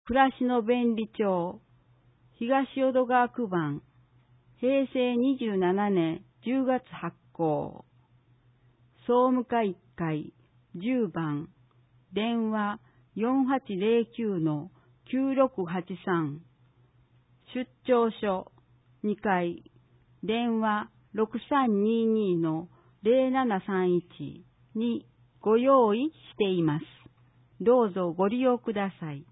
暮らしの便利町、東淀川区番、平成27年10月発行。総務課1階、10番、電話4809-9683。出張所2階、電話6322-0731にご用意しています。どうぞご利用ください。